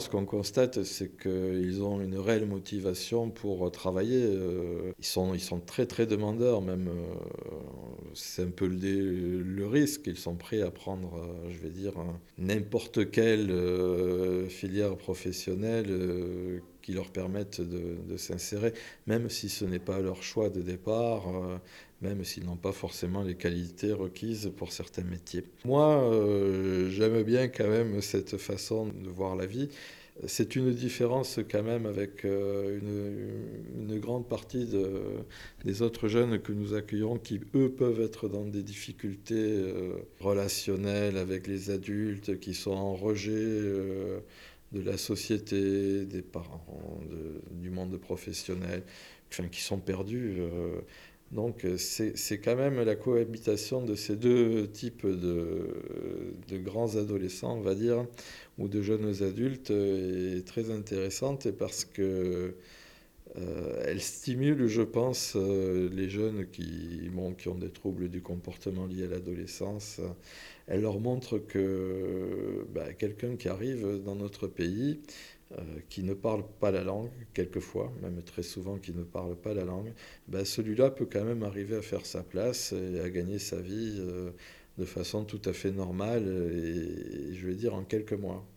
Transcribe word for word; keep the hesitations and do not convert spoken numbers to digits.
Ce qu'on constate, c'est qu'ils ont une réelle motivation pour travailler. euh, Ils sont, ils sont très très demandeurs, même. euh, C'est un peu le, dé- le risque. Ils sont prêts à prendre, euh, je vais dire, un- n'importe quelle euh, filière professionnelle euh, qui leur permette de, de s'insérer, même si ce n'est pas leur choix de départ, euh, même s'ils n'ont pas forcément les qualités requises pour certains métiers. Moi, euh, j'aime bien quand même cette façon de voir la vie. C'est une différence quand même avec euh, une, une grande partie de- des autres jeunes que nous accueillons qui, eux, peuvent être dans des difficultés euh, relationnelles avec les adultes, qui sont en rejet euh, de la société, des parents, de- du monde professionnel, enfin, qui sont perdus. euh. Donc c'est c'est quand même la cohabitation de ces deux types de, de grands adolescents, on va dire, ou de jeunes adultes euh, est très intéressante parce que euh, elle stimule, je pense, euh, les jeunes qui, bon, qui ont des troubles du comportement liés à l'adolescence. Elle leur montre que bah, quelqu'un qui arrive dans notre pays, euh, qui ne parle pas la langue, quelquefois, même très souvent qui ne parle pas la langue, bah, celui-là peut quand même arriver à faire sa place et à gagner sa vie euh, de façon tout à fait normale et, et je vais dire en quelques mois.